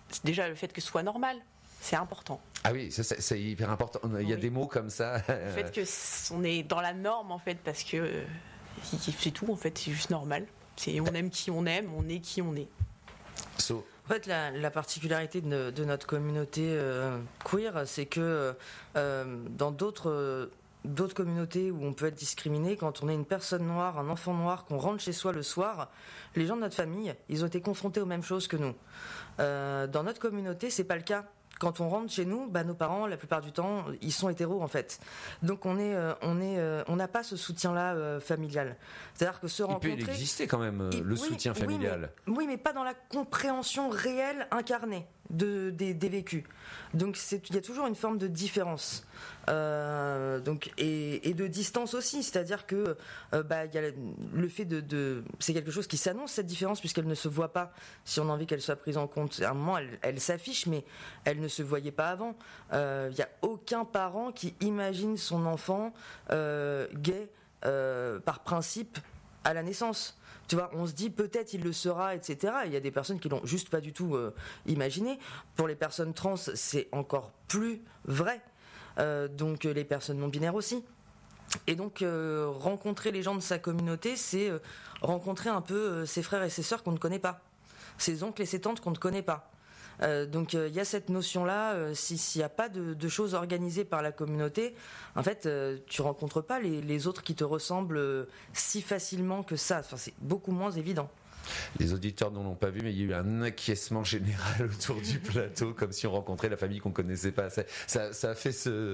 déjà le fait que ce soit normal, c'est important. Ah oui, c'est hyper important. Il y a des mots comme ça. Le fait que on est dans la norme en fait, parce que c'est tout en fait, c'est juste normal. On aime qui on aime, on est qui on est. En fait, la particularité de notre communauté queer, c'est que dans d'autres communautés où on peut être discriminé, quand on est une personne noire, un enfant noir, qu'on rentre chez soi le soir, les gens de notre famille, ils ont été confrontés aux mêmes choses que nous. Dans notre communauté, c'est pas le cas. Quand on rentre chez nous, nos parents, la plupart du temps, ils sont hétéros en fait. Donc on n'a pas ce soutien-là familial. C'est-à-dire que se rencontrer. Il peut exister quand même le soutien familial. Oui, mais pas dans la compréhension réelle incarnée des vécus. Donc il y a toujours une forme de différence. Et de distance aussi. C'est-à-dire que il y a le fait c'est quelque chose qui s'annonce, cette différence, puisqu'elle ne se voit pas. Si on a envie qu'elle soit prise en compte, à un moment elle s'affiche, mais elle ne se voyait pas avant. Il n'y a aucun parent qui imagine son enfant gay par principe à la naissance. Tu vois, on se dit peut-être il le sera, etc. Il y a des personnes qui l'ont juste pas du tout imaginé. Pour les personnes trans, c'est encore plus vrai. Donc les personnes non binaires aussi. Et donc rencontrer les gens de sa communauté, c'est rencontrer un peu ses frères et ses sœurs qu'on ne connaît pas, ses oncles et ses tantes qu'on ne connaît pas. Donc il y a cette notion-là, s'il n'y a pas de choses organisées par la communauté, en fait, tu rencontres pas les autres qui te ressemblent si facilement que ça. Enfin, c'est beaucoup moins évident. Les auditeurs n'en ont pas vu, mais il y a eu un acquiescement général autour du plateau, comme si on rencontrait la famille qu'on connaissait pas. Ça a fait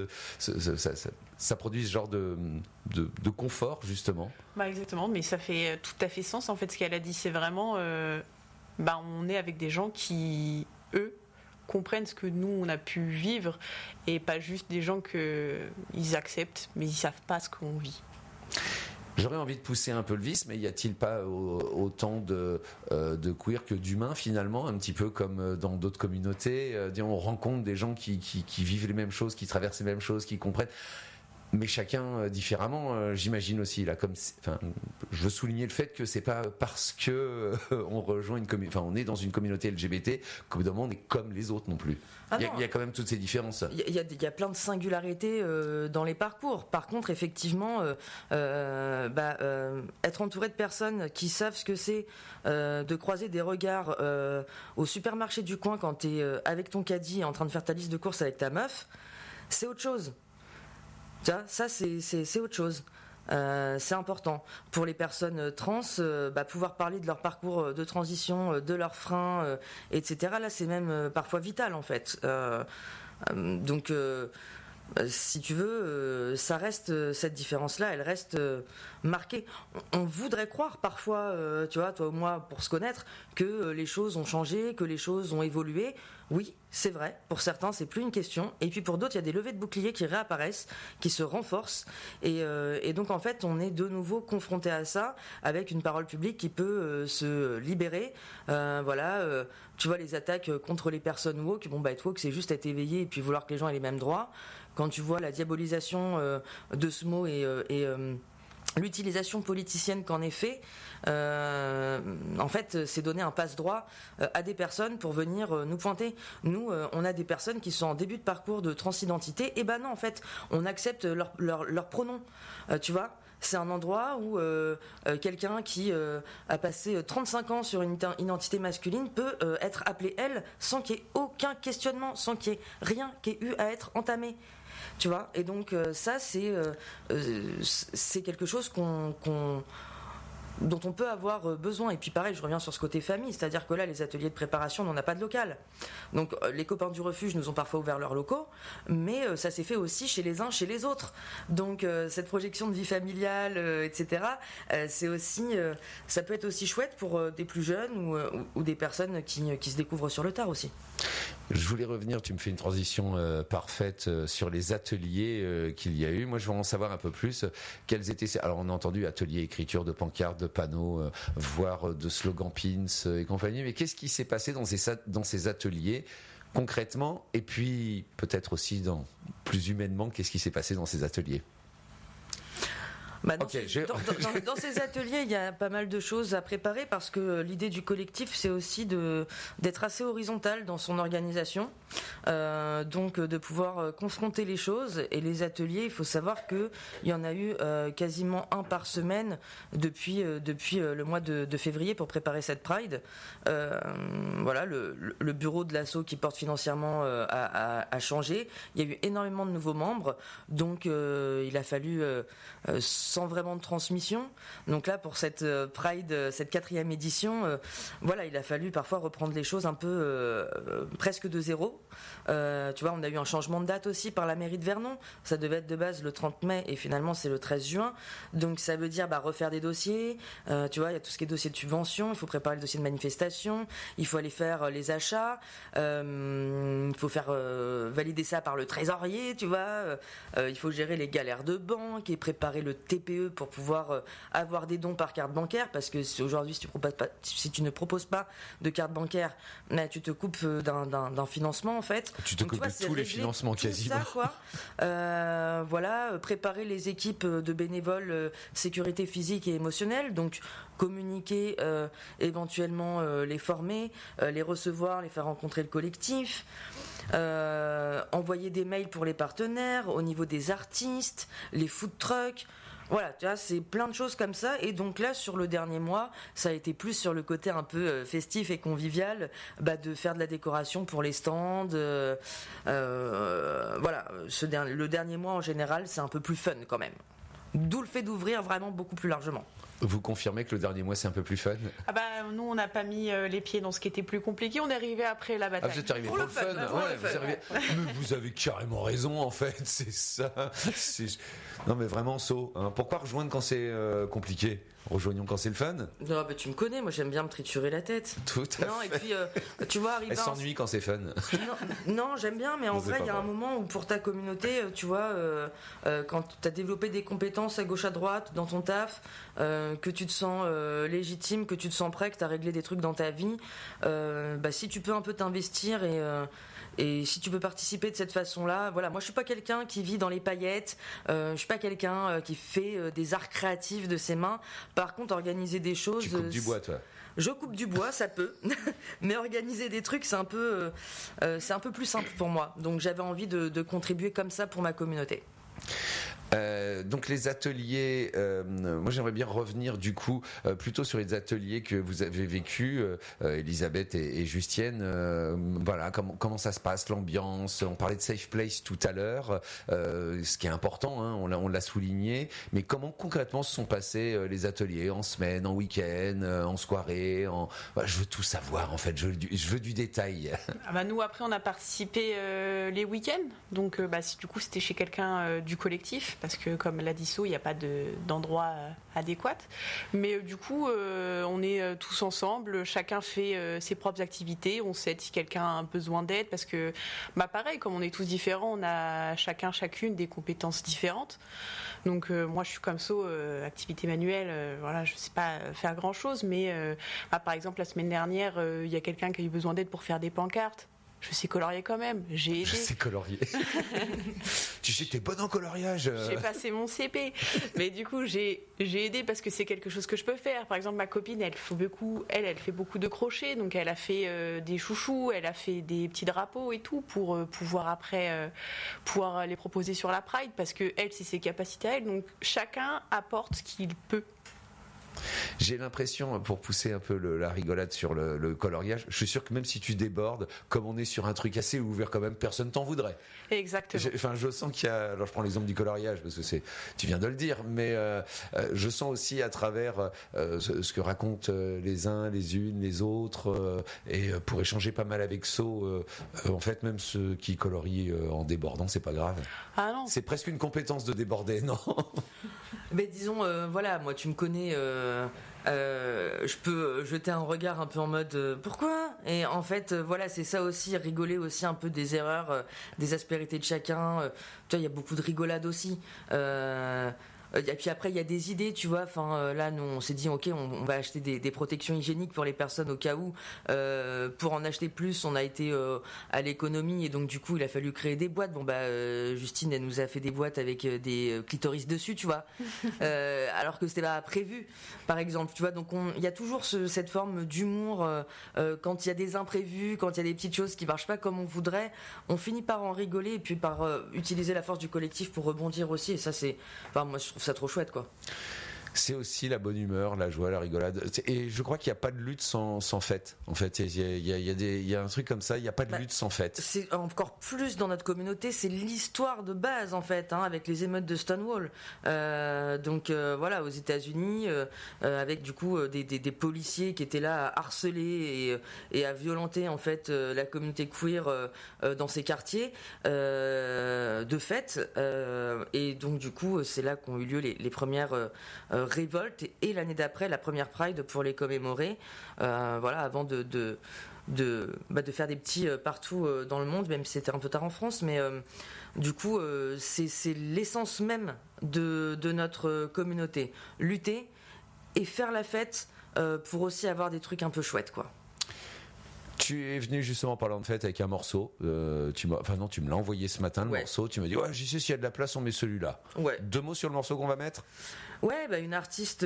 ça produit ce genre de confort, justement. Exactement, mais ça fait tout à fait sens. En fait, ce qu'elle a dit, c'est vraiment, on est avec des gens qui, eux, comprennent ce que nous on a pu vivre, et pas juste des gens qu'ils acceptent, mais ils savent pas ce qu'on vit. J'aurais envie de pousser un peu le vice, mais y a-t-il pas autant de queer que d'humains finalement, un petit peu comme dans d'autres communautés, on rencontre des gens qui vivent les mêmes choses, qui traversent les mêmes choses, qui comprennent, mais chacun différemment, j'imagine aussi là. Je veux souligner le fait que c'est pas parce que on rejoint on est dans une communauté LGBT qu'au bout d'un moment on est comme les autres non plus. Il y a quand même toutes ces différences. Il y a plein de singularités dans les parcours. Par contre, effectivement, être entouré de personnes qui savent ce que c'est de croiser des regards au supermarché du coin quand t'es avec ton caddie en train de faire ta liste de courses avec ta meuf, c'est autre chose. Ça c'est autre chose. C'est important pour les personnes trans, pouvoir parler de leur parcours de transition, de leurs freins, etc. Là, c'est même parfois vital en fait. Donc, si tu veux, ça reste, cette différence-là, elle reste marquée. On voudrait croire parfois, tu vois, toi ou moi, pour se connaître, que les choses ont changé, que les choses ont évolué. Oui, c'est vrai. Pour certains, c'est plus une question. Et puis pour d'autres, il y a des levées de boucliers qui réapparaissent, qui se renforcent. Et donc, en fait, on est de nouveau confronté à ça, avec une parole publique qui peut se libérer. Tu vois, les attaques contre les personnes woke. Être woke, c'est juste être éveillé et puis vouloir que les gens aient les mêmes droits. Quand tu vois la diabolisation de ce mot et l'utilisation politicienne qu'en est fait, en fait, c'est donner un passe-droit à des personnes pour venir nous pointer. Nous, on a des personnes qui sont en début de parcours de transidentité, et non, en fait, on accepte leur pronom, tu vois. C'est un endroit où quelqu'un qui a passé 35 ans sur une identité masculine peut être appelé elle sans qu'il y ait aucun questionnement, sans qu'il y ait rien qui ait eu à être entamé. Tu vois, et donc ça c'est quelque chose dont on peut avoir besoin. Et puis pareil, je reviens sur ce côté famille, c'est-à-dire que là, les ateliers de préparation, on n'en a pas de local. Donc les copains du refuge nous ont parfois ouvert leurs locaux, mais ça s'est fait aussi chez les uns, chez les autres. Donc cette projection de vie familiale, etc., c'est aussi, ça peut être aussi chouette pour des plus jeunes ou des personnes qui se découvrent sur le tard aussi. Je voulais revenir, tu me fais une transition parfaite sur les ateliers qu'il y a eu. Moi, je veux en savoir un peu plus. Quels étaient Alors, on a entendu ateliers, écriture de pancartes, de panneaux, voire de slogans pins et compagnie. Mais qu'est-ce qui s'est passé dans ces ateliers concrètement? Et puis, peut-être aussi plus humainement, qu'est-ce qui s'est passé dans ces ateliers? Dans ces ateliers, il y a pas mal de choses à préparer parce que l'idée du collectif, c'est aussi d'être assez horizontal dans son organisation, donc de pouvoir confronter les choses. Et les ateliers, il faut savoir qu'il y en a eu quasiment un par semaine depuis le mois de février pour préparer cette Pride. Voilà, le bureau de l'asso qui porte financièrement a changé. Il y a eu énormément de nouveaux membres, donc il a fallu sans vraiment de transmission. Donc là, pour cette Pride, cette 4e édition, voilà, il a fallu parfois reprendre les choses un peu presque de zéro. Tu vois, on a eu un changement de date aussi par la mairie de Vernon. Ça devait être de base le 30 mai et finalement c'est le 13 juin. Donc ça veut dire refaire des dossiers. Tu vois, il y a tout ce qui est dossier de subvention. Il faut préparer le dossier de manifestation. Il faut aller faire les achats. Il faut faire valider ça par le trésorier. Tu vois, il faut gérer les galères de banque et préparer le TPE pour pouvoir avoir des dons par carte bancaire, parce que aujourd'hui si tu ne proposes pas de carte bancaire, tu te coupes d'un financement en fait. Tu te coupes de tous les financements quasiment. Ça, quoi. Voilà, préparer les équipes de bénévoles sécurité physique et émotionnelle, donc communiquer, éventuellement les former, les recevoir, les faire rencontrer le collectif. Envoyer des mails pour les partenaires, au niveau des artistes, les food trucks. Voilà, tu vois, c'est plein de choses comme ça. Et donc là, sur le dernier mois, ça a été plus sur le côté un peu festif et convivial, de faire de la décoration pour les stands. Voilà, le dernier mois en général, c'est un peu plus fun quand même. D'où le fait d'ouvrir vraiment beaucoup plus largement. Vous confirmez que le dernier mois c'est un peu plus fun? Nous on n'a pas mis les pieds dans ce qui était plus compliqué, on est arrivé après la bataille. Vous êtes arrivé pour le fun. Mais vous avez carrément raison en fait, c'est ça. Non mais vraiment pourquoi rejoindre quand c'est compliqué? Rejoignons quand c'est le fun. Non, tu me connais, moi j'aime bien me triturer la tête. Tout à fait. Et puis, tu vois, elle s'ennuie quand c'est fun. Non, j'aime bien, mais en vrai, il y a un moment où pour ta communauté, tu vois, quand tu as développé des compétences à gauche à droite dans ton taf, que tu te sens légitime, que tu te sens prêt, que tu as réglé des trucs dans ta vie, si tu peux un peu t'investir et si tu peux participer de cette façon-là, voilà. Moi, je suis pas quelqu'un qui vit dans les paillettes. Je suis pas quelqu'un qui fait des arts créatifs de ses mains. Par contre, organiser des choses. Tu coupes du bois, toi. Je coupe du bois, ça peut. Mais organiser des trucs, c'est un peu plus simple pour moi. Donc, j'avais envie de contribuer comme ça pour ma communauté. Donc les ateliers, moi j'aimerais bien revenir du coup plutôt sur les ateliers que vous avez vécus, Elisabeth et Justienne. Voilà, comment ça se passe, l'ambiance. On parlait de safe place tout à l'heure, ce qui est important, on l'a souligné. Mais comment concrètement se sont passés les ateliers, en semaine, en week-end, en soirée, je veux tout savoir en fait. Je veux du détail. Nous après on a participé les week-ends, donc du coup c'était chez quelqu'un du collectif. Parce que comme l'a dit So, il n'y a pas d'endroit adéquat. Mais du coup, on est tous ensemble, chacun fait ses propres activités, on s'aide si quelqu'un a besoin d'aide, parce que pareil, comme on est tous différents, on a chacune des compétences différentes. Donc moi je suis comme So, activité manuelle, je ne sais pas faire grand chose, mais par exemple la semaine dernière, il y a quelqu'un qui a eu besoin d'aide pour faire des pancartes. Je sais colorier quand même, j'ai aidé. Je sais colorier. Tu sais, t'es bonne en coloriage. J'ai passé mon CP. Mais du coup, j'ai aidé parce que c'est quelque chose que je peux faire. Par exemple, ma copine, elle fait beaucoup de crochet. Donc, elle a fait des chouchous, elle a fait des petits drapeaux et tout pour pouvoir après pouvoir les proposer sur la Pride, parce que elle, c'est ses capacités à elle. Donc, chacun apporte ce qu'il peut. J'ai l'impression, pour pousser un peu la rigolade sur le coloriage, je suis sûr que même si tu débordes, comme on est sur un truc assez ouvert quand même, personne t'en voudrait. Exactement. Je sens qu'il y a... Alors je prends l'exemple du coloriage parce que tu viens de le dire, mais je sens aussi à travers ce que racontent les uns, les unes, les autres, et pour échanger pas mal avec So, en fait même ceux qui colorient en débordant, c'est pas grave. Ah non. C'est presque une compétence de déborder, non? Mais disons, moi tu me connais, je peux jeter un regard un peu en mode pourquoi? Et en fait, c'est ça aussi, rigoler aussi un peu des erreurs, des aspérités de chacun. Tu vois, il y a beaucoup de rigolade aussi. Et puis après, il y a des idées, tu vois. Enfin, là, nous, on s'est dit, ok, on va acheter des protections hygiéniques pour les personnes au cas où. Pour en acheter plus, on a été à l'économie et donc du coup, il a fallu créer des boîtes. Bon, Justine, elle nous a fait des boîtes avec des clitoris dessus, tu vois. Alors que c'était pas prévu, par exemple, tu vois. Donc, il y a toujours cette forme d'humour quand il y a des imprévus, quand il y a des petites choses qui marchent pas comme on voudrait. On finit par en rigoler et puis par utiliser la force du collectif pour rebondir aussi. Et ça, moi, je trouve ça trop chouette, quoi. C'est aussi la bonne humeur, la joie, la rigolade. Et je crois qu'il n'y a pas de lutte sans fête. En fait, il y a un truc comme ça, il n'y a pas de lutte sans fête. C'est encore plus dans notre communauté, c'est l'histoire de base, en fait, avec les émeutes de Stonewall. Donc voilà, aux États-Unis, avec du coup des policiers qui étaient là à harceler et à violenter en fait la communauté queer dans ces quartiers de fête. Et donc du coup, c'est là qu'ont eu lieu les premières révolte et l'année d'après la première Pride pour les commémorer, avant de faire des petits partout dans le monde, même si c'était un peu tard en France, mais du coup c'est l'essence même de notre communauté, lutter et faire la fête pour aussi avoir des trucs un peu chouettes, quoi. Tu es venu justement en parlant de fête avec un morceau. Tu me l'as envoyé ce matin, le morceau. Tu m'as dit, j'y sais, s'il y a de la place, on met celui-là. Ouais. 2 mots sur le morceau qu'on va mettre. Ouais, une artiste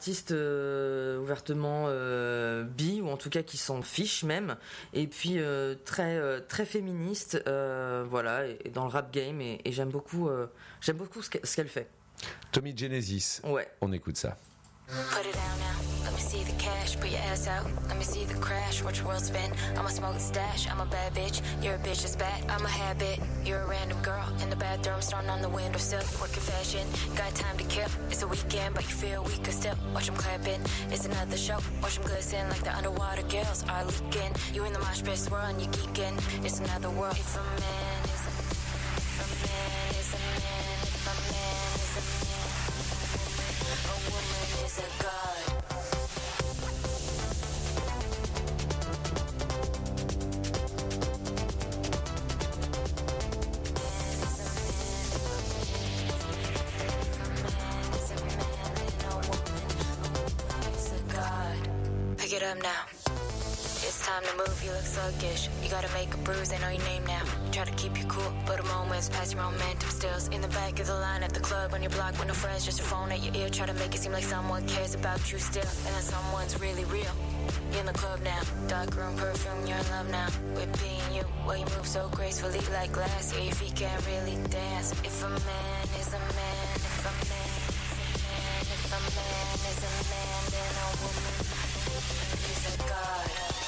ouvertement bi, ou en tout cas qui s'en fiche même, et puis très très féministe, et dans le rap game, et j'aime beaucoup ce qu'elle fait. Tommy Genesis. Ouais. On écoute ça. Put it down now, let me see the cash, put your ass out, let me see the crash, watch your world spin, I'm a smoke stash, I'm a bad bitch, you're a bitch that's bad, I'm a habit, you're a random girl, in the bathroom, starting on the windowsill, working fashion, got time to kill, it's a weekend, but you feel weaker still, watch them clapping, it's another show, watch them glisten like the underwater girls are leaking, you in the mosh pit swirling, you geeking, it's another world, if a man is a man, if a man is a man, if a man is a man, a woman is a god. Pick it up now. It's time to move, you look sluggish. You gotta make a bruise, they know your name now. Try to keep you cool, but a moment's past your momentum stills. In the back of the line at the club, on your block, with no friends, just your phone at your ear. Try to make it seem like someone cares about you still, and that someone's really real. You're in the club now, dark room perfume, you're in love now. With being you, well you move so gracefully like glass. Yeah, your feet can't really dance. If a man is a man, if a man is a man, if a man is a man, then a woman is a god.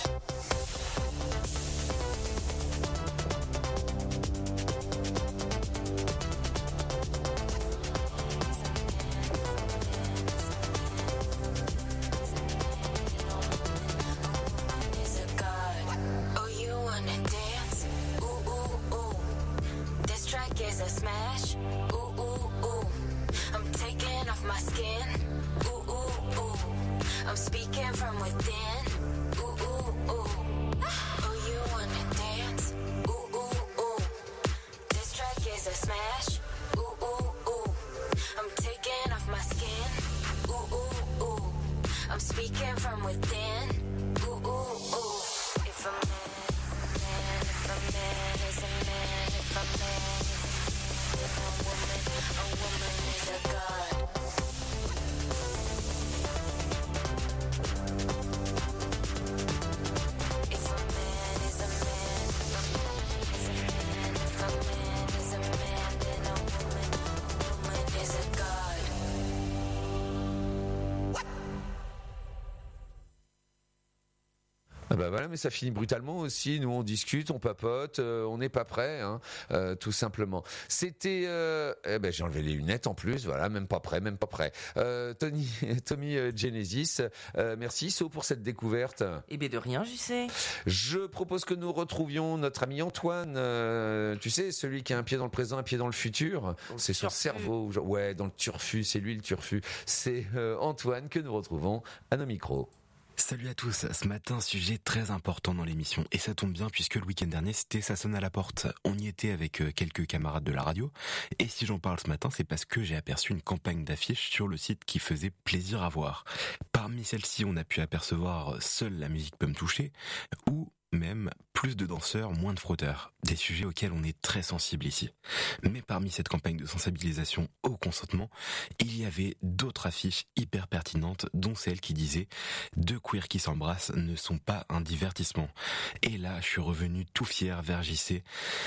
Is a smash, ooh, ooh, ooh. I'm taking off my skin, ooh, ooh, ooh. I'm speaking from within, ooh, ooh, ooh. Oh, you wanna dance, ooh, ooh, ooh. This track is a smash, ooh, ooh, ooh. I'm taking off my skin, ooh, ooh, ooh. I'm speaking from within, ooh, ooh, ooh. If a man, if a man is a man, if a man a woman is a god. If a man is a man, if a man is a man, if a man is a man, then a woman is a god. Ah bah voilà, mais ça finit brutalement aussi. Nous, on discute, on papote, on n'est pas prêt, tout simplement. C'était, j'ai enlevé les lunettes en plus, voilà, même pas prêt. Tommy Genesis, merci So pour cette découverte. Eh bien de rien, je sais. Je propose que nous retrouvions notre ami Antoine, tu sais, celui qui a un pied dans le présent, un pied dans le futur. C'est son cerveau, dans le turfu, c'est lui le turfu. C'est Antoine que nous retrouvons à nos micros. Salut à tous, ce matin sujet très important dans l'émission et ça tombe bien puisque le week-end dernier c'était Ça sonne à la porte. On y était avec quelques camarades de la radio et si j'en parle ce matin c'est parce que j'ai aperçu une campagne d'affiches sur le site qui faisait plaisir à voir. Parmi celles-ci on a pu apercevoir Seule la musique peut me toucher ou même plus de danseurs, moins de frotteurs, des sujets auxquels on est très sensible ici. Mais parmi cette campagne de sensibilisation au consentement, il y avait d'autres affiches hyper pertinentes, dont celle qui disait « Deux queers qui s'embrassent ne sont pas un divertissement ». Et là, je suis revenu tout fier vers JC,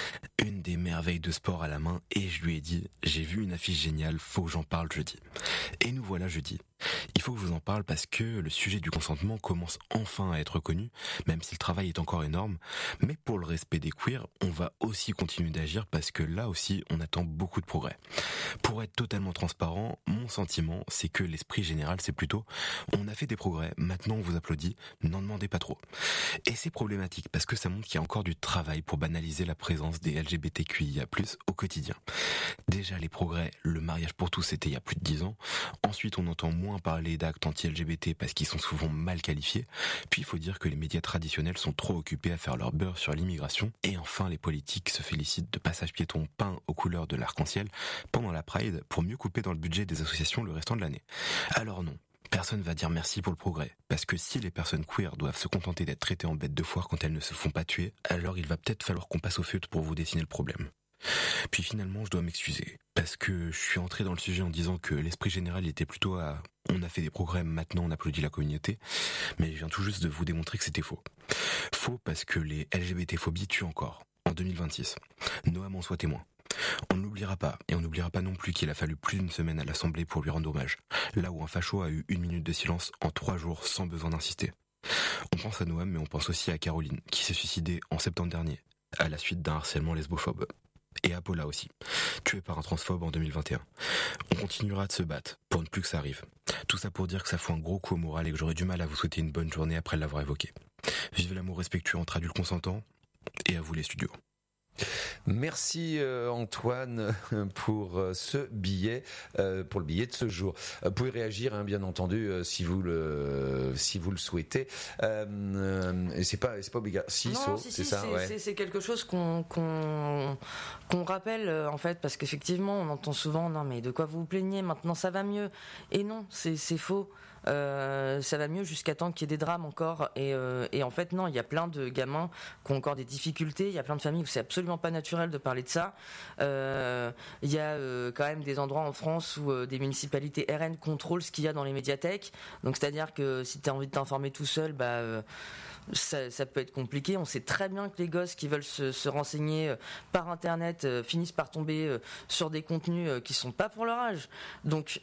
une des merveilles de sport à la main, et je lui ai dit « J'ai vu une affiche géniale, faut que j'en parle jeudi ». Et nous voilà jeudi. Il faut que je vous en parle parce que le sujet du consentement commence enfin à être connu, même si le travail est encore énorme. Mais pour le respect des queers, on va aussi continuer d'agir parce que là aussi, on attend beaucoup de progrès. Pour être totalement transparent, mon sentiment, c'est que l'esprit général, c'est plutôt on a fait des progrès, maintenant on vous applaudit, n'en demandez pas trop. Et c'est problématique parce que ça montre qu'il y a encore du travail pour banaliser la présence des LGBTQIA+ au quotidien. Déjà les progrès, le mariage pour tous c'était il y a plus de 10 ans. Ensuite, on entend moins parler d'actes anti-LGBT parce qu'ils sont souvent mal qualifiés. Puis il faut dire que les médias traditionnels sont trop occupés à faire leur beurre sur l'immigration. Et enfin, les politiques se félicitent de passages piétons peints aux couleurs de l'arc-en-ciel pendant la Pride pour mieux couper dans le budget des associations le restant de l'année. Alors non. Personne va dire merci pour le progrès, parce que si les personnes queer doivent se contenter d'être traitées en bêtes de foire quand elles ne se font pas tuer, alors il va peut-être falloir qu'on passe au feutre pour vous dessiner le problème. Puis finalement, je dois m'excuser, parce que je suis entré dans le sujet en disant que l'esprit général était plutôt à « on a fait des progrès, maintenant on applaudit la communauté », mais je viens tout juste de vous démontrer que c'était faux. Faux parce que les LGBT-phobies tuent encore, en 2026. Noam en soit témoin. On ne l'oubliera pas, et on n'oubliera pas non plus qu'il a fallu plus d'une semaine à l'Assemblée pour lui rendre hommage, là où un facho a eu 1 minute de silence en 3 jours sans besoin d'insister. On pense à Noam, mais on pense aussi à Caroline, qui s'est suicidée en septembre dernier, à la suite d'un harcèlement lesbophobe. Et à Paula aussi, tuée par un transphobe en 2021. On continuera de se battre pour ne plus que ça arrive. Tout ça pour dire que ça fout un gros coup au moral et que j'aurais du mal à vous souhaiter une bonne journée après l'avoir évoqué. Vive l'amour respectueux entre adultes consentants et à vous les studios. Merci Antoine pour ce billet, pour le billet de ce jour. Vous pouvez réagir, hein, bien entendu, si vous le souhaitez. Et c'est pas obligatoire. C'est quelque chose qu'on rappelle en fait, parce qu'effectivement, on entend souvent non mais de quoi vous vous plaignez, maintenant ça va mieux. Et non, c'est faux. Ça va mieux jusqu'à temps qu'il y ait des drames encore et en fait non, il y a plein de gamins qui ont encore des difficultés, il y a plein de familles où c'est absolument pas naturel de parler de ça. Il y a quand même des endroits en France où des municipalités RN contrôlent ce qu'il y a dans les médiathèques, donc c'est à dire que si tu as envie de t'informer tout seul, ça peut être compliqué. On sait très bien que les gosses qui veulent se renseigner par internet finissent par tomber sur des contenus qui sont pas pour leur âge, donc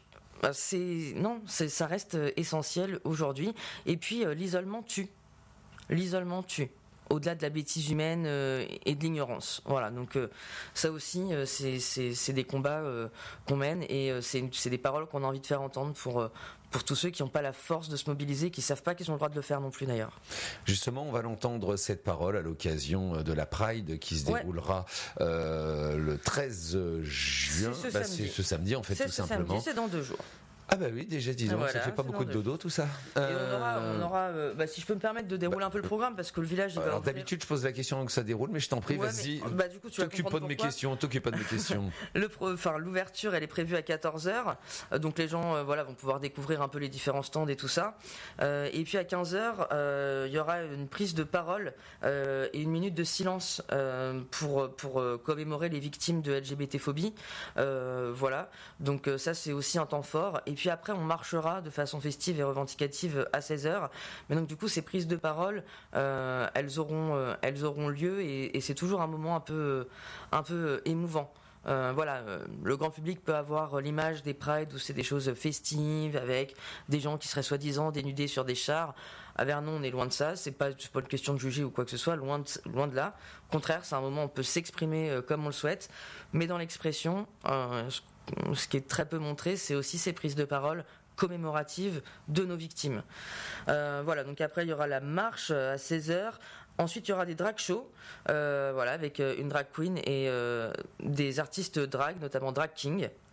ça reste essentiel aujourd'hui. Et puis l'isolement tue. Au-delà de la bêtise humaine et de l'ignorance. Voilà, donc ça aussi, c'est des combats qu'on mène et c'est des paroles qu'on a envie de faire entendre pour tous ceux qui n'ont pas la force de se mobiliser, qui ne savent pas qu'ils ont le droit de le faire non plus d'ailleurs. Justement, on va l'entendre cette parole à l'occasion de la Pride qui se déroulera le 13 juin. C'est ce samedi en fait, tout simplement. Samedi, c'est dans 2 jours. Ah bah oui, déjà disons, ça fait pas beaucoup de dodo tout ça. Et on aura si je peux me permettre de dérouler un peu le programme, parce que le village... Alors d'habitude je pose la question avant que ça déroule, mais je t'en prie, vas-y. Du coup, t'occupe pas de mes questions. L'ouverture, elle est prévue à 14h, donc les gens vont pouvoir découvrir un peu les différents stands et tout ça. Et puis à 15h, il y aura une prise de parole et 1 minute de silence pour commémorer les victimes de LGBT-phobie. Voilà, donc ça c'est aussi un temps fort. Et puis après, on marchera de façon festive et revendicative à 16h. Mais donc du coup, ces prises de parole, elles auront lieu et c'est toujours un moment un peu émouvant. Le grand public peut avoir l'image des prides où c'est des choses festives avec des gens qui seraient soi-disant dénudés sur des chars. À Vernon, on est loin de ça. C'est pas une question de juger ou quoi que ce soit, loin de là. Au contraire, c'est un moment où on peut s'exprimer comme on le souhaite, mais dans l'expression, ce qui est très peu montré, c'est aussi ces prises de parole commémoratives de nos victimes. Donc après il y aura la marche à 16h. Ensuite il y aura des drag shows, avec une drag queen et des artistes drag, notamment Drag King.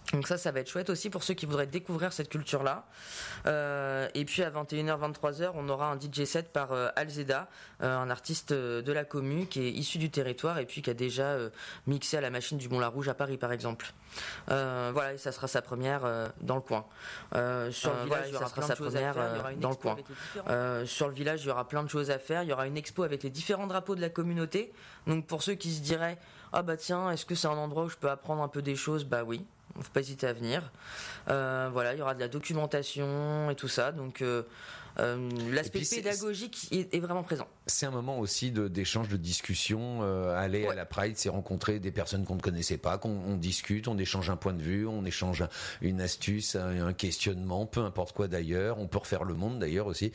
Donc ça va être chouette aussi pour ceux qui voudraient découvrir cette culture-là. Et puis à 21h, 23h, on aura un DJ set par Alzeda, un artiste de la commu qui est issu du territoire et puis qui a déjà mixé à la machine du Moulin-Rouge à Paris, par exemple. Voilà, et ça sera sa première dans le coin. Sur le village, il y aura plein de choses à faire dans le coin. Sur le village, il y aura plein de choses à faire. Il y aura une expo avec les différents drapeaux de la communauté. Donc pour ceux qui se diraient « Ah bah tiens, est-ce que c'est un endroit où je peux apprendre un peu des choses ?» Bah oui. Il ne faut pas hésiter à venir. Voilà, il y aura de la documentation et tout ça. Donc l'aspect pédagogique est vraiment présent. C'est un moment aussi d'échange, de discussion. Aller à la Pride, c'est rencontrer des personnes qu'on ne connaissait pas, qu'on discute, on échange un point de vue, on échange une astuce, un questionnement, peu importe quoi d'ailleurs. On peut refaire le monde d'ailleurs aussi.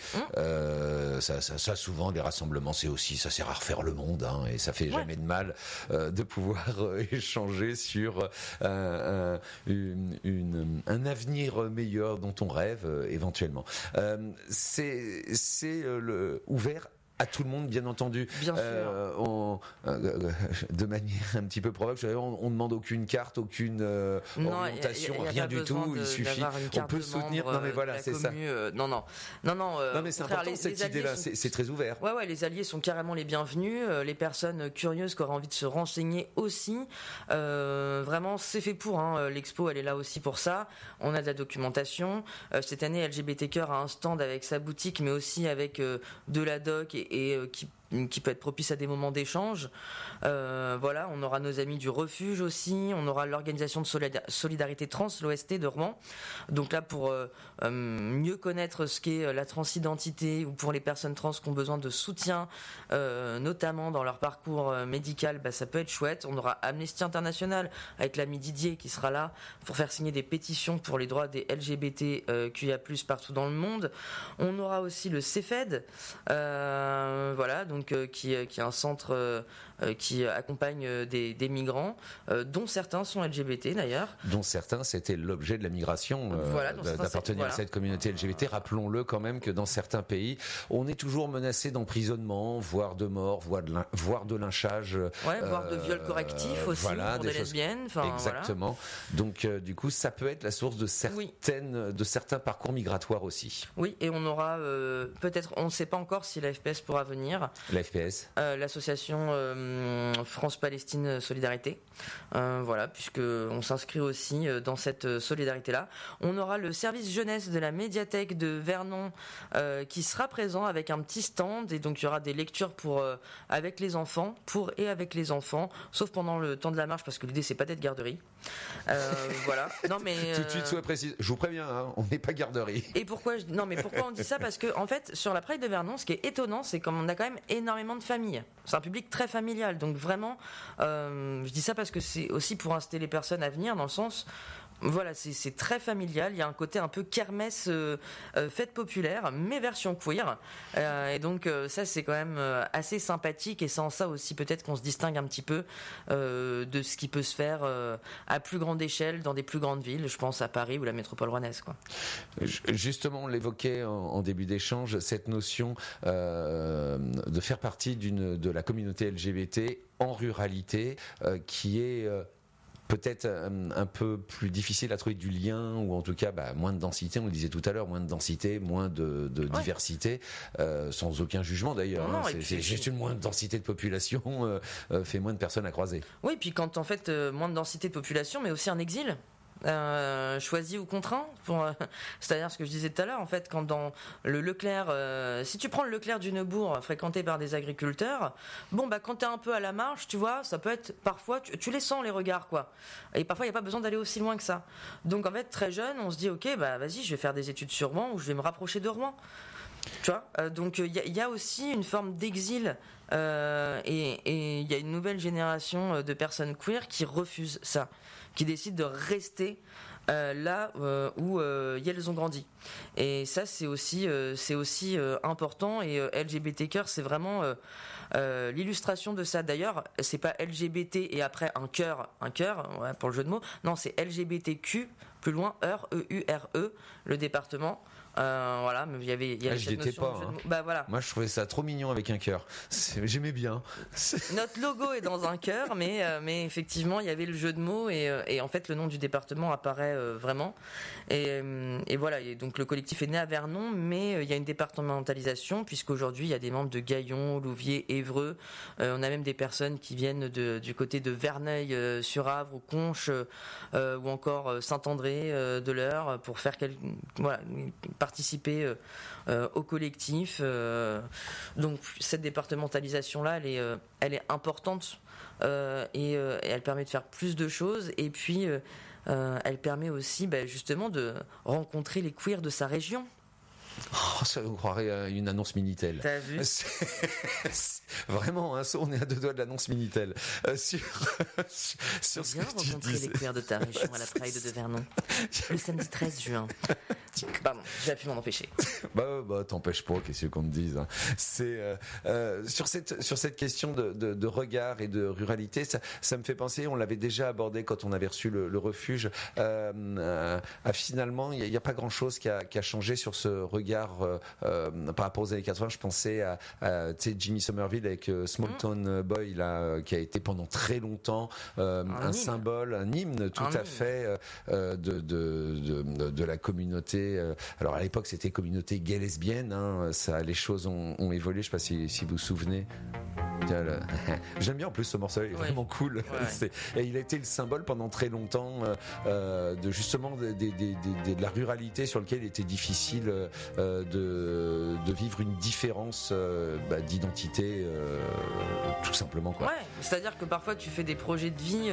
Ça souvent, les rassemblements, c'est aussi, ça sert à refaire le monde, hein, et ça fait jamais de mal de pouvoir échanger sur un avenir meilleur dont on rêve éventuellement. C'est ouvert à tout le monde, bien entendu. Bien sûr. De manière un petit peu provoque, on demande aucune carte, aucune orientation, rien du tout. Il suffit. On peut soutenir. Non mais voilà, c'est ça. Non, mais c'est important cette idée-là. C'est très ouvert. Ouais, les alliés sont carrément les bienvenus. Les personnes curieuses qui auraient envie de se renseigner aussi. Vraiment, c'est fait pour. L'expo, elle est là aussi pour ça. On a de la documentation. Cette année, LGBT Cœur a un stand avec sa boutique, mais aussi avec de la doc et qui peut être propice à des moments d'échange. Voilà, on aura nos amis du refuge aussi, on aura l'organisation de solidarité trans, l'OST de Rouen. Donc là, pour mieux connaître ce qu'est la transidentité ou pour les personnes trans qui ont besoin de soutien, notamment dans leur parcours médical, ça peut être chouette. On aura Amnesty International avec l'ami Didier qui sera là pour faire signer des pétitions pour les droits des LGBTQIA+, partout dans le monde. On aura aussi le CEFED, voilà, donc qui est un centre qui accompagne des migrants, dont certains sont LGBT d'ailleurs. Dont certains, c'était l'objet de la migration, d'appartenir à cette communauté LGBT. Rappelons-le quand même que dans certains pays, on est toujours menacé d'emprisonnement, voire de mort, voire de lynchage. Voire de viol correctif aussi, pour des lesbiennes. Exactement. Voilà. Donc du coup, ça peut être la source de certains parcours migratoires aussi. Oui, et on aura peut-être, on ne sait pas encore si la FPS pourra venir. La FPS l'association France-Palestine Solidarité. Voilà, puisque on s'inscrit aussi dans cette solidarité-là. On aura le service jeunesse de la médiathèque de Vernon qui sera présent avec un petit stand, et donc il y aura des lectures avec les enfants, sauf pendant le temps de la marche, parce que l'idée c'est pas d'être garderie. Voilà. Non mais tout de suite, sois précis. Je vous préviens, on n'est pas garderie. Et pourquoi on dit ça? Parce que en fait, sur la Pride de Vernon, ce qui est étonnant, c'est qu'on a quand même énormément de familles. C'est un public très familial, donc vraiment, je dis ça parce que c'est aussi pour inciter les personnes à venir, dans le sens, voilà, c'est très familial. Il y a un côté un peu kermesse, fête populaire, mais version queer. Et donc ça, c'est quand même assez sympathique. Et c'est en ça aussi peut-être qu'on se distingue un petit peu de ce qui peut se faire à plus grande échelle dans des plus grandes villes. Je pense à Paris ou la métropole rouennaise, quoi. Justement, on l'évoquait en début d'échange, cette notion de faire partie de la communauté LGBT en ruralité, qui est peut-être un peu plus difficile à trouver du lien, ou en tout cas moins de densité, on le disait tout à l'heure, moins de densité, moins de diversité, sans aucun jugement d'ailleurs. C'est juste une moindre densité de population fait moins de personnes à croiser. Oui, puis quand en fait moins de densité de population, mais aussi un exil. Choisi ou contraint, c'est-à-dire ce que je disais tout à l'heure, en fait, quand dans le Leclerc, si tu prends le Leclerc du Neubourg fréquenté par des agriculteurs, quand t'es un peu à la marge, tu vois, ça peut être parfois, tu les sens les regards, quoi, et parfois il n'y a pas besoin d'aller aussi loin que ça. Donc en fait, très jeune, on se dit ok, vas-y, je vais faire des études sur Rouen, ou je vais me rapprocher de Rouen, tu vois. Donc il y a aussi une forme d'exil, et il y a une nouvelle génération de personnes queer qui refusent ça, qui décident de rester là où elles ont grandi. Et ça, c'est aussi important. Et LGBT Cœur, c'est vraiment l'illustration de ça. D'ailleurs, c'est pas LGBT et après un cœur, pour le jeu de mots. Non, c'est LGBTQ, plus loin, EURE, le département. Voilà, mais il y avait j'y cette étais notion pas, de jeu de hein. mots. Bah voilà. Moi, je trouvais ça trop mignon avec un cœur. J'aimais bien. Notre logo est dans un cœur, mais effectivement, il y avait le jeu de mots et en fait, le nom du département apparaît vraiment. Et voilà, et donc le collectif est né à Vernon, mais il y a une départementalisation puisqu'aujourd'hui, il y a des membres de Gaillon, Louviers, Évreux. On a même des personnes qui viennent du côté de Verneuil-sur-Avre, ou Conches, ou encore Saint-André de l'Eure pour faire participer au collectif. Donc cette départementalisation-là, elle est importante et elle permet de faire plus de choses. Et puis, elle permet aussi justement de rencontrer les queers de sa région. Oh, ça vous croirez à une annonce Minitel. T'as vu ? Vraiment, hein, on est à 2 doigts de l'annonce Minitel. Sur ce Viens que tu rencontrer disais. les queers de ta région à la Pride de Vernon. Le samedi 13 juin. Pardon, j'ai pu m'en empêcher. Bah, t'empêches pas, qu'est-ce qu'on te dise. Hein. C'est sur cette question de regard et de ruralité, ça me fait penser. On l'avait déjà abordé quand on avait reçu le refuge. Finalement, il n'y a pas grand-chose qui a changé sur ce regard par rapport aux années 80. Je pensais à Jimmy Somerville avec Small Town Boy là, qui a été pendant très longtemps un symbole, un hymne tout à fait de la communauté. Alors à l'époque c'était communauté gay lesbienne. Hein, les choses ont évolué. Je sais pas si vous vous souvenez. J'aime bien en plus ce morceau, il est vraiment cool. Ouais. Et il a été le symbole pendant très longtemps de justement de la ruralité sur lequel il était difficile de vivre une différence d'identité tout simplement quoi. Ouais, c'est-à-dire que parfois tu fais des projets de vie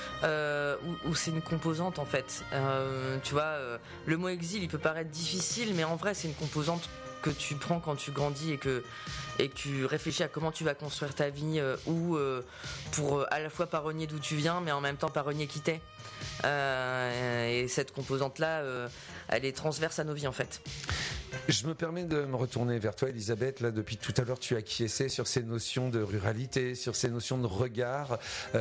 où c'est une composante en fait. Tu vois, le mot exil il peut paraître difficile, mais en vrai c'est une composante que tu prends quand tu grandis et que tu réfléchis à comment tu vas construire ta vie ou pour à la fois pas renier d'où tu viens mais en même temps pas renier qui t'es. Et cette composante-là, elle est transverse à nos vies en fait. Je me permets de me retourner vers toi, Elisabeth. Là, depuis tout à l'heure, tu acquiesçais sur ces notions de ruralité, sur ces notions de regard.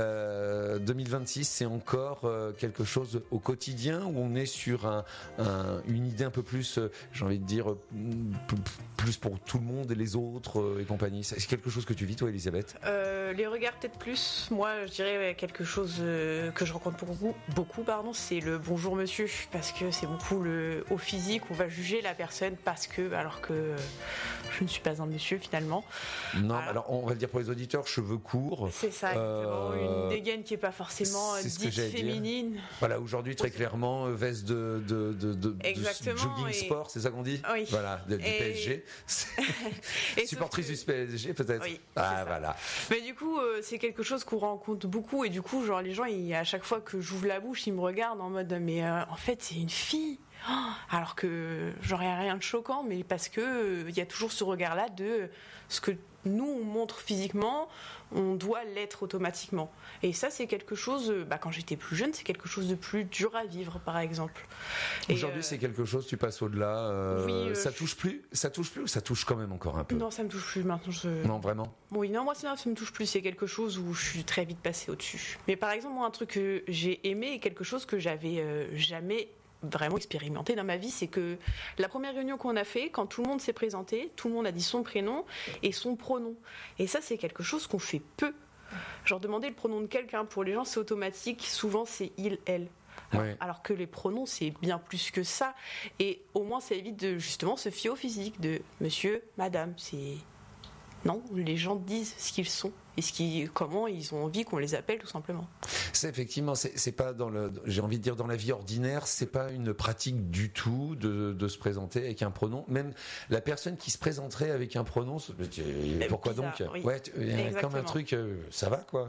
2026, c'est encore quelque chose au quotidien où on est sur une idée un peu plus, j'ai envie de dire, plus pour tout le monde et les autres et compagnie. C'est quelque chose que tu vis, toi, Elisabeth ? Les regards peut-être plus. Moi, je dirais quelque chose que je rencontre beaucoup, c'est le bonjour monsieur, parce que c'est beaucoup au physique, on va juger la personne alors que je ne suis pas un monsieur finalement. Non, voilà. Alors on va le dire pour les auditeurs, cheveux courts. C'est ça, exactement. Une dégaine qui n'est pas forcément dite féminine. Dire. Voilà, aujourd'hui très clairement, veste de jogging sport, c'est ça qu'on dit ? Oui. Voilà, du PSG. Supportrice du PSG peut-être ? Oui. Voilà. Mais du coup, c'est quelque chose qu'on rencontre beaucoup et du coup, genre les gens, à chaque fois que j'ouvre la bouche, ils me regardent en mode mais en fait c'est une fille. Alors que j'aurais rien de choquant, mais parce que il y a toujours ce regard-là de ce que nous on montre physiquement, on doit l'être automatiquement. Et ça, c'est quelque chose. Quand j'étais plus jeune, c'est quelque chose de plus dur à vivre, par exemple. Aujourd'hui, c'est quelque chose. Tu passes au-delà. Ça touche plus ou ça touche quand même encore un peu ? Non, ça me touche plus maintenant. Non, vraiment ? Oui, non, moi ça me touche plus. C'est quelque chose où je suis très vite passée au-dessus. Mais par exemple, moi, un truc que j'ai aimé et quelque chose que j'avais jamais vraiment expérimenté dans ma vie, c'est que la première réunion qu'on a fait, quand tout le monde s'est présenté, tout le monde a dit son prénom et son pronom. Et ça, c'est quelque chose qu'on fait peu. Genre demander le pronom de quelqu'un, pour les gens c'est automatique, souvent c'est il, elle. Alors que les pronoms c'est bien plus que ça. Et au moins ça évite de justement se fier au physique de monsieur, madame. Non, les gens disent ce qu'ils sont et comment ils ont envie qu'on les appelle tout simplement. C'est effectivement, c'est pas j'ai envie de dire dans la vie ordinaire, c'est pas une pratique du tout de se présenter avec un pronom. Même la personne qui se présenterait avec un pronom, pourquoi bizarre, donc oui. Il y a comme un truc, ça va quoi.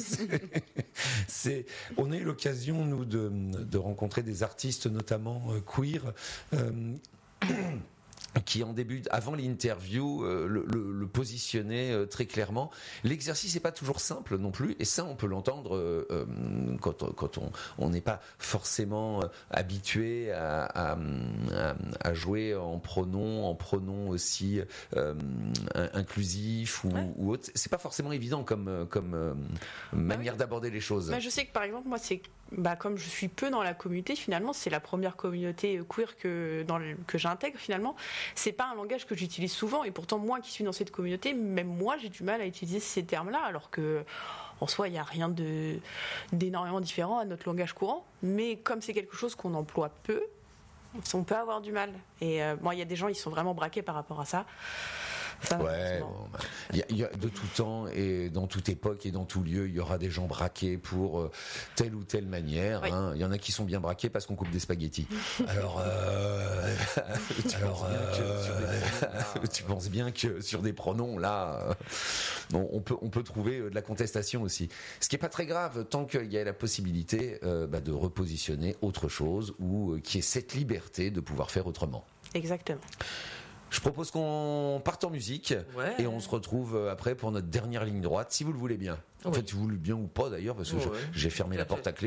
On a eu l'occasion nous de rencontrer des artistes notamment queer. qui en début, avant l'interview, le positionnait très clairement. L'exercice n'est pas toujours simple non plus, et ça on peut l'entendre quand on n'est pas forcément habitué à jouer en pronom aussi inclusif ou autre. C'est pas forcément évident comme manière d'aborder les choses. Je sais que par exemple moi c'est comme je suis peu dans la communauté, finalement, c'est la première communauté queer que j'intègre finalement. C'est pas un langage que j'utilise souvent, et pourtant moi qui suis dans cette communauté, même moi j'ai du mal à utiliser ces termes-là, alors que en soi il n'y a rien d'énormément différent à notre langage courant. Mais comme c'est quelque chose qu'on emploie peu, on peut avoir du mal. Et il y a des gens, ils sont vraiment braqués par rapport à ça. Il y a de tout temps et dans toute époque et dans tout lieu, il y aura des gens braqués pour telle ou telle manière. Oui. Il y en a qui sont bien braqués parce qu'on coupe des spaghettis. Alors, tu penses bien que sur des pronoms là, on peut trouver de la contestation aussi. Ce qui est pas très grave tant qu'il y a la possibilité de repositionner autre chose ou qu'il y ait cette liberté de pouvoir faire autrement. Exactement. Je propose qu'on parte en musique et on se retrouve après pour notre dernière ligne droite, si vous le voulez bien. En fait, si vous le voulez bien ou pas d'ailleurs, parce que j'ai fermé la porte à clé.